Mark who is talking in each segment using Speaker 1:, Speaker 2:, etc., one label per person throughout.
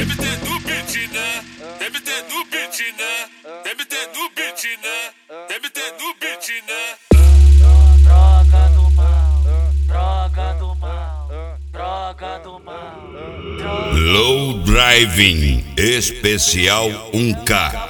Speaker 1: Deve ter no beat, né? Deve ter no beat, né? Deve ter no beat, né? Deve ter no beat, né?
Speaker 2: Droga do mal, droga do mal, droga do mal.
Speaker 3: Low Driving Especial 1K.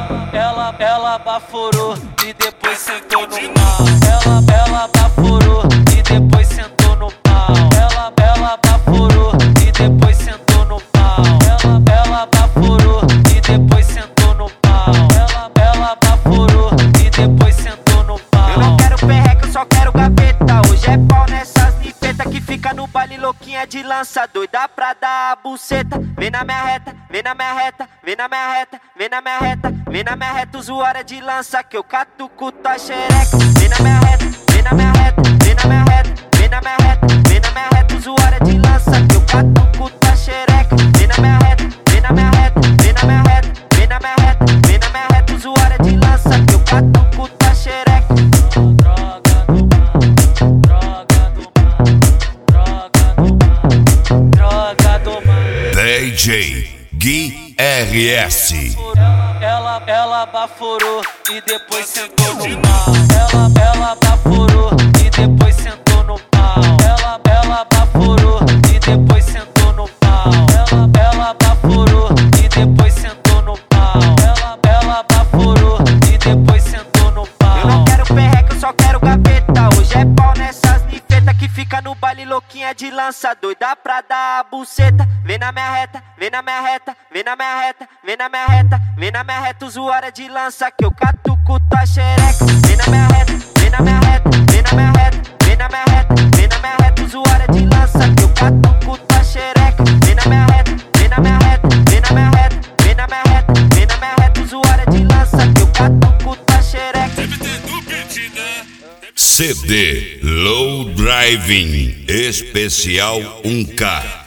Speaker 2: Ela baforou e depois sentou no pau. Ela baforou e depois sentou no pau. Ela baforou e depois sentou no pau. Ela baforou e depois sentou no pau. Ela baforou e depois sentou no pau.
Speaker 4: Eu não quero perreca, eu só quero gaveta. Hoje é pau nessas nifetas que fica no baile louquinha de lança. Doida pra dar a buceta. Vem na minha reta, vem na minha reta, vem na minha reta, vem na minha reta, vem na minha reta, usuária de lança que eu catuco tua xereca. Vem na minha reta, vem na minha reta, vem na minha reta, vem na minha reta, vem na minha reta, usuária de lança que eu catuco tua xereca. Vem na minha reta, vem na minha reta, vem na minha reta, vem na minha reta, vem na minha reta, usuária de lança que eu catuco tua xereca.
Speaker 2: Droga do mal, droga do mal, droga do mal, droga do mal.
Speaker 3: DJ Gui RS.
Speaker 2: Ela baforou e depois sentou no pau. Ela baforou e depois sentou no pau. Ela baforou e depois sentou no pau. Ela baforou e depois sentou no pau. Ela baforou e depois sentou no pau.
Speaker 4: Eu não quero perreca, eu só quero gaveta. Hoje é pau nessas nifetas que fica no baile louquinha de lança. Doida pra dar a buceta. Vem na minha reta, vem na minha reta, vem na minha reta, vem na minha reta, vem na minha reta, usuária de lança que eu catuco tua xereca. Vem na minha reta, vem na minha reta, vem na minha reta, vem na minha reta, vem na minha reta, usuária de lança que eu catuco tua xereca. Vem na minha reta, vem na minha reta, vem na minha reta, vem na minha reta, vem na minha reta, usuária de lança que eu catuco tua xereca.
Speaker 1: Deve ter no beat, né?
Speaker 3: CD Low Driving Especial 1K.